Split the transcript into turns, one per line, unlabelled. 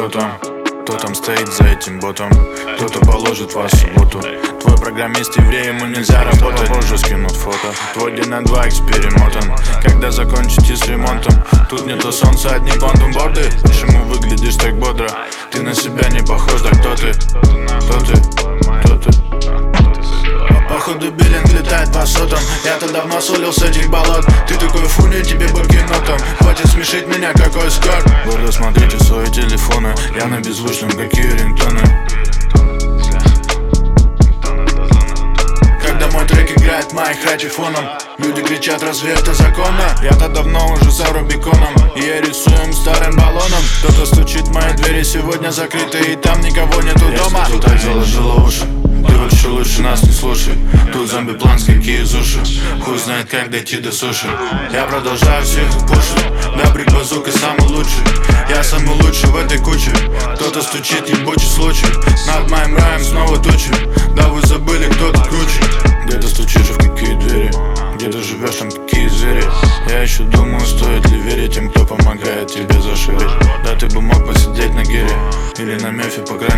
Кто там стоит за этим ботом? Кто-то положит вас в субботу. Твой программист еврей, ему нельзя работать. Позже скинут фото. Твой день на 2 перемотан. Когда закончите с ремонтом? Тут не то солнце, одни борды. Почему выглядишь так бодро? Ты на себя не похож, да кто ты? Кто ты? Кто ты? Походу биллинг летает по сотам. Я-то давно солил с этих болот. Ты такой фуни, тебе бы кинотом. Хватит смешить меня, какой скор. Гордо смотрите в свои телефоны. Я на беззвучном, какие рингтоны. Когда мой трек играет моих ради фоном, люди кричат, разве это законно? Я-то давно уже за Рубиконом, и я рисуем старым баллоном. Кто-то стучит в мои двери, сегодня закрыты, и там никого нету дома. Тут так заложила уши. Ты вообще лучше нас не слушай. Тут зомби-планс, какие из уши. Хуй знает, как дойти до суши. Я продолжаю всех их пушить. Да, брик базука самый лучший. Я самый лучший в этой куче. Кто-то стучит, ебучий случай. Над моим раем снова тучи. Да вы забыли, кто тут круче. Где-то стучишь, в какие двери. Где-то живешь, там какие звери. Я еще думаю, стоит ли верить тем, кто помогает тебе зашивить. Да, ты бы мог посидеть на гире или на мефе, пока